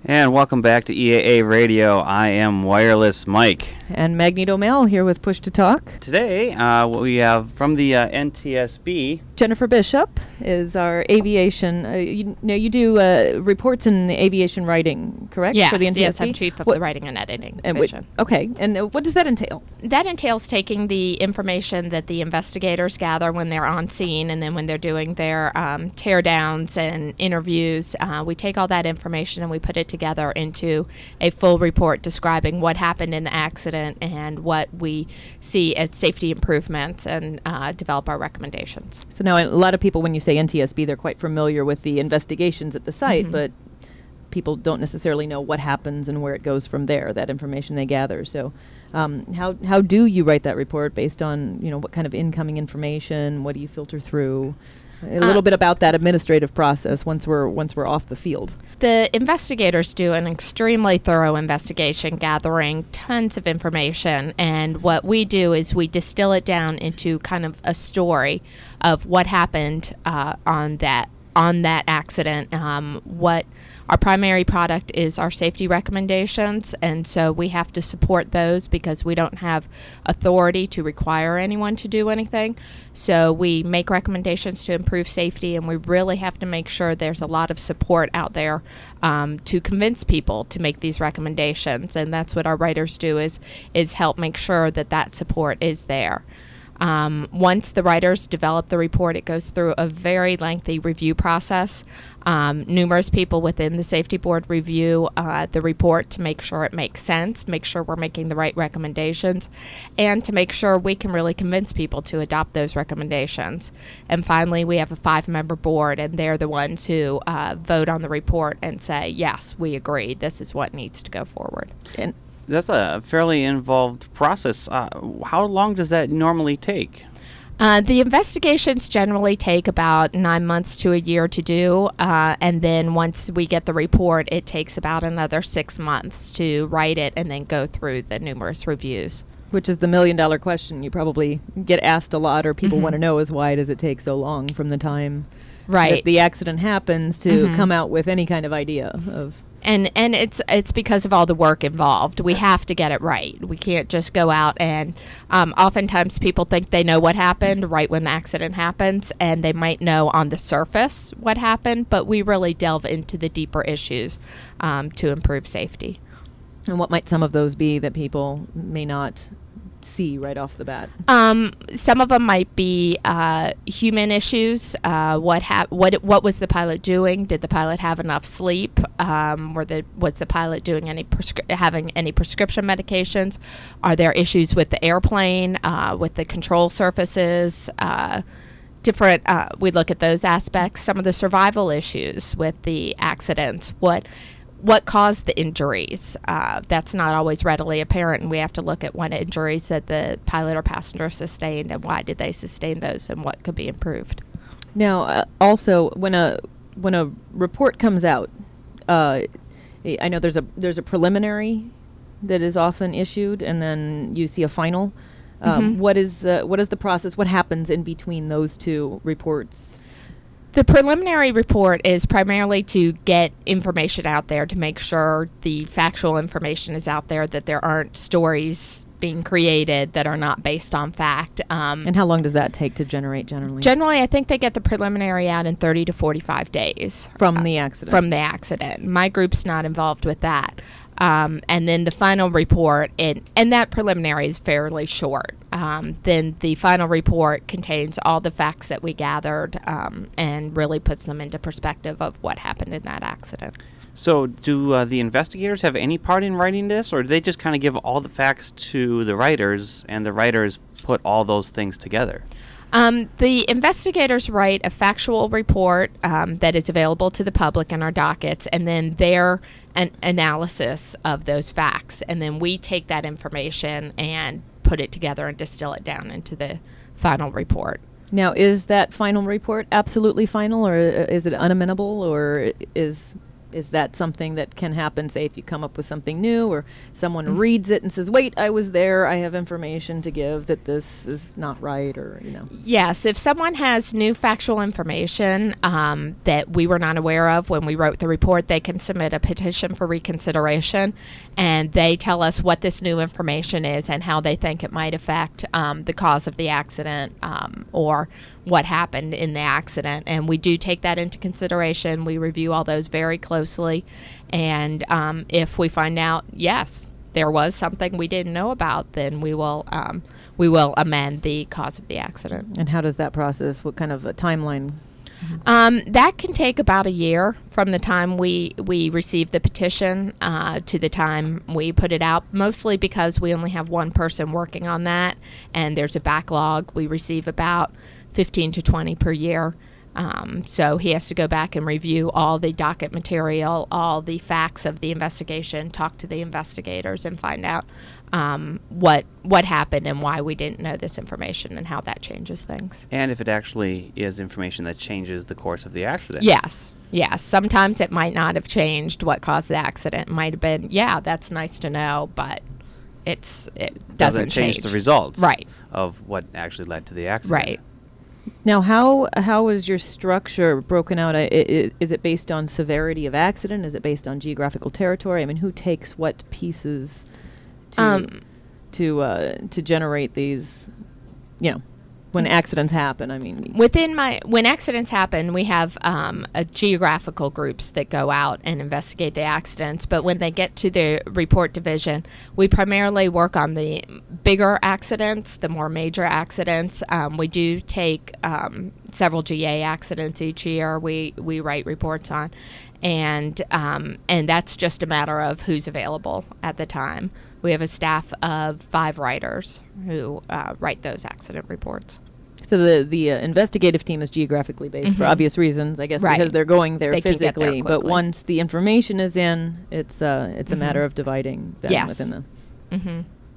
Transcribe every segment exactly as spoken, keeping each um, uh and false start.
And welcome back to E A A Radio. I am Wireless Mike. And Magneto Mel here with Push to Talk. Today, uh, what we have from the uh, N T S B. Jennifer Bishop is our aviation. Uh, you know, you do uh, reports in the aviation writing, correct? Yes, for the N T S B? yes, I'm chief of what, the writing and editing and division. Wh- okay, and uh, what does that entail? That entails taking the information that the investigators gather when they're on scene, and then when they're doing their um, teardowns and interviews, uh, we take all that information and we put it together into a full report describing what happened in the accident and what we see as safety improvements, and uh, develop our recommendations. So now a lot of people, when you say N T S B, they're quite familiar with the investigations at the site, Mm-hmm. but people don't necessarily know what happens and where it goes from there, that information they gather. So um, how how do you write that report based on, you know, what kind of incoming information? What do you filter through? A little Uh, bit about that administrative process once we're once we're off the field. The investigators do an extremely thorough investigation, gathering tons of information, and what we do is we distill it down into kind of a story of what happened uh, on that on that accident. Um, what our primary product is our safety recommendations, and so we have to support those because we don't have authority to require anyone to do anything. So we make recommendations to improve safety, and we really have to make sure there's a lot of support out there um, to convince people to make these recommendations, and that's what our writers do is is help make sure that that support is there. Um, once the writers develop the report, it goes through a very lengthy review process. Um, numerous people within the safety board review uh, the report to make sure it makes sense, make sure we're making the right recommendations, and to make sure we can really convince people to adopt those recommendations. And finally, we have a five-member board, and they're the ones who uh, vote on the report and say, yes, we agree, this is what needs to go forward. And That's a fairly involved process. Uh, how long does that normally take? Uh, the investigations generally take about nine months to a year to do, uh, and then once we get the report, it takes about another six months to write it and then go through the numerous reviews. which is the million dollar question you probably get asked a lot, or people Mhm. want to know, is why does it take so long from the time Right. that the accident happens to Mhm. come out with any kind of idea of... And and it's it's because of all the work involved. We have to get it right. We can't just go out and um, oftentimes people think they know what happened right when the accident happens, and they might know on the surface what happened, but we really delve into the deeper issues um, to improve safety. And what might some of those be that people may not see right off the bat? Um, some of them might be uh, human issues. Uh, what hap- What what was the pilot doing? Did the pilot have enough sleep? Um, were the was the pilot doing any prescri- having any prescription medications? Are there issues with the airplane? Uh, with the control surfaces? Uh, different. Uh, we look at those aspects. Some of the survival issues with the accident. What What caused the injuries? Uh, that's not always readily apparent, and we have to look at what injuries that the pilot or passenger sustained, and why did they sustain those, and what could be improved. Now, uh, also, when a when a report comes out, uh, I know there's a there's a preliminary that is often issued, and then you see a final. Um, Mhm. What is uh, what is the process? What happens in between those two reports? The preliminary report is primarily to get information out there, to make sure the factual information is out there, that there aren't stories being created that are not based on fact. Um, And how long does that take to generate generally? generally, I think they get the preliminary out in thirty to forty-five days. From the accident? From the accident. My group's not involved with that. Um, and then the final report, and, and that preliminary is fairly short. Um, then the final report contains all the facts that we gathered um, and really puts them into perspective of what happened in that accident. So do uh, the investigators have any part in writing this, or do they just kind of give all the facts to the writers, and the writers put all those things together? Um, the investigators write a factual report um, that is available to the public in our dockets, and then their an analysis of those facts. And then we take that information and put it together and distill it down into the final report. Now, is that final report absolutely final, or uh, is it unamendable, or is Is that something that can happen, say, if you come up with something new or someone mm-hmm. reads it and says, wait, I was there, I have information to give that this is not right, or, you know? Yes, if someone has new factual information um, that we were not aware of when we wrote the report, they can submit a petition for reconsideration, and they tell us what this new information is and how they think it might affect um, the cause of the accident um, or what happened in the accident. And we do take that into consideration. We review all those very closely. And um, if we find out, yes, there was something we didn't know about, then we will um, we will amend the cause of the accident. And how does that process, what kind of a timeline? Um, that can take about a year from the time we, we receive the petition uh, to the time we put it out, mostly because we only have one person working on that, and there's a backlog. We receive about fifteen to twenty per year. Um, so he has to go back and review all the docket material, all the facts of the investigation, talk to the investigators, and find out um, what what happened and why we didn't know this information and how that changes things. And if it actually is information that changes the course of the accident. Yes, yes. Sometimes it might not have changed what caused the accident. It might have been, yeah, that's nice to know, but it's it doesn't, doesn't change, change the results right. of what actually led to the accident. Right. Now, how how is your structure broken out? I, I, is it based on severity of accident? Is it based on geographical territory? I mean, who takes what pieces to Um, to uh, to generate these? You know, when accidents happen. I mean, Within my, when accidents happen, we have um, a geographical groups that go out and investigate the accidents. But when they get to the report division, we primarily work on the bigger accidents, the more major accidents. Um, we do take um, several G A accidents each year. We we write reports on, and um, and that's just a matter of who's available at the time. We have a staff of five writers who uh, write those accident reports. so the the uh, investigative team is geographically based for Mhm. obvious reasons, I guess, Right. because they're going there They can get there physically. But quickly. once the information is in, it's uh, it's a Mhm. matter of dividing them Yes. within the. Mm-hmm.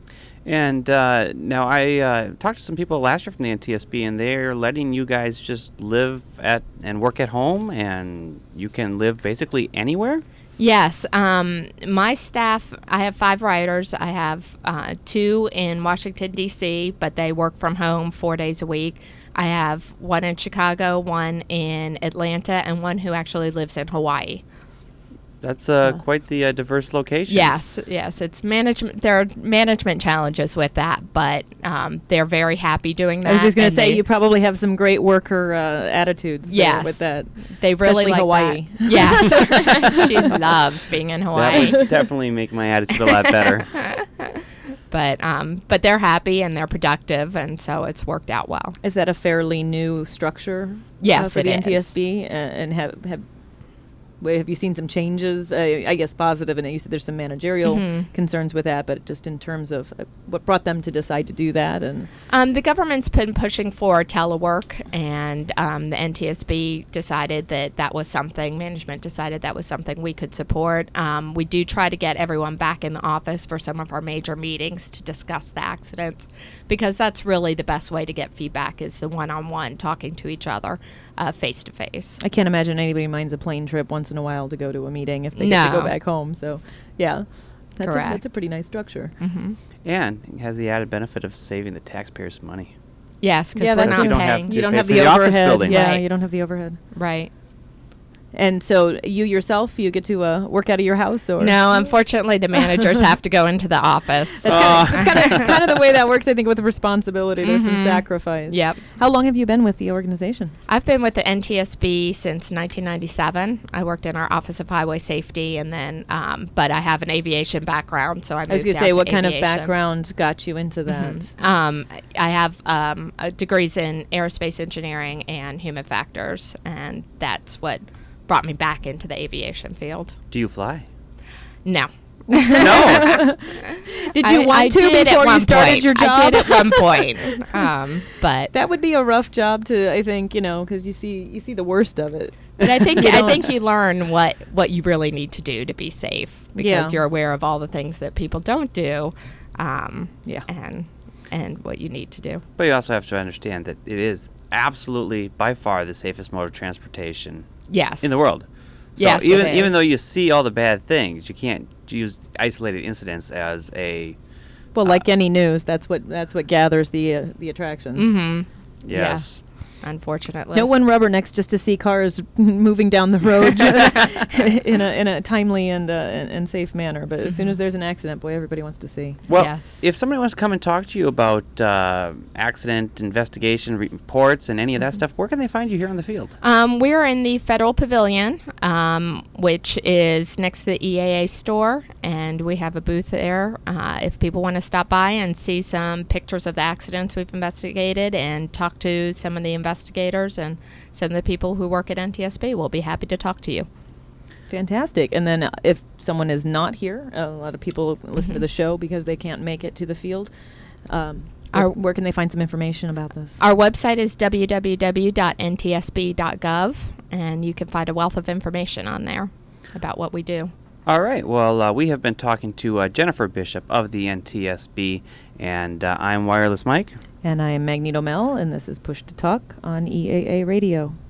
And uh, now I uh, talked to some people last year from the N T S B, and they're letting you guys just live at and work at home, and you can live basically anywhere. Yes. Um, my staff, I have five writers. I have uh, two in Washington, D C, but they work from home four days a week. I have one in Chicago, one in Atlanta, and one who actually lives in Hawaii. That's uh, quite the uh, diverse location. Yes, yes. It's management. There are management challenges with that, but um, they're very happy doing that. I was just going to and say, they- you probably have some great worker uh, attitudes there Yes. with that. They really especially like Hawaii. that. Yes, she loves being in That Hawaii. would definitely make my attitude a lot better. But um, but they're happy and they're productive, and so it's worked out well. Is that a fairly new structure? Yes, uh, for it the N T S is. B, uh, and have have wa- have you seen some changes? Uh, I guess positive, and you said there's some managerial Mhm. concerns with that, but just in terms of uh, what brought them to decide to do that, and Um, the government's been pushing for telework, and um, the N T S B decided that that was something, management decided that was something we could support. Um, we do try to get everyone back in the office for some of our major meetings to discuss the accidents, because that's really the best way to get feedback, is the one-on-one talking to each other uh, face-to-face. I can't imagine anybody minds a plane trip once in a while to go to a meeting if they get to No. go back home. So, yeah, that's a, Correct. that's a pretty nice structure. Mm-hmm. And it has the added benefit of saving the taxpayers money. Yes, because Yeah, we're that's not true. You don't have paying. to You don't pay have for the, the office overhead. building. Yeah, Right. you don't have the overhead. Right. And so you yourself, you get to uh, work out of your house, or No, unfortunately, the managers have to go into the office. That's Oh. kind of kind of the way that works. I think with responsibility, there's some Mhm. sacrifice. Yep. How long have you been with the organization? I've been with the N T S B since nineteen ninety-seven. I worked in our Office of Highway Safety, and then, um, but I have an aviation background, so I moved I was going out to say, to what kind of aviation. background got you into that? Mhm. Um, I have um, uh, degrees in aerospace engineering and human factors, and that's what brought me back into the aviation field. Do you fly? No. No. Did you I- want I to did at before you one started point. your job? I did at one point, um, but That would be a rough job to, I think, you know, because you see you see the worst of it. But I think You I don't- think you learn what, what you really need to do to be safe, because Yeah. you're aware of all the things that people don't do, um, Yeah. and and what you need to do. But you also have to understand that it is absolutely by far the safest mode of transportation Yes. in the world. So Yes, it even is. even though you see all the bad things, you can't use isolated incidents as a Well, Uh, like any news, that's what that's what gathers the uh, the attractions. Mm-hmm. yes. Unfortunately. No one rubbernecks just to see cars moving down the road in a in a timely and uh, and, and safe manner. But as soon as there's an accident, boy, everybody wants to see. Well, Yeah. if somebody wants to come and talk to you about uh, accident investigation re- reports and any of that stuff, where can they find you here on the field? Um, we're in the Federal Pavilion, um, which is next to the E A A store, and we have a booth there. Uh, if people want to stop by and see some pictures of the accidents we've investigated and talk to some of the investigators and some of the people who work at N T S B, we'll be happy to talk to you. Fantastic. And then uh, if someone is not here, a lot of people listen to Mhm. the show because they can't make it to the field. Um, Our- where, where can they find some information about this? Our website is w w w dot n t s b dot gov, and you can find a wealth of information on there about what we do. All right. Well, uh, we have been talking to uh, Jennifer Bishop of the N T S B, and uh, I'm Wireless Mike. And I am Magneto Mel, and this is Push to Talk on E A A Radio.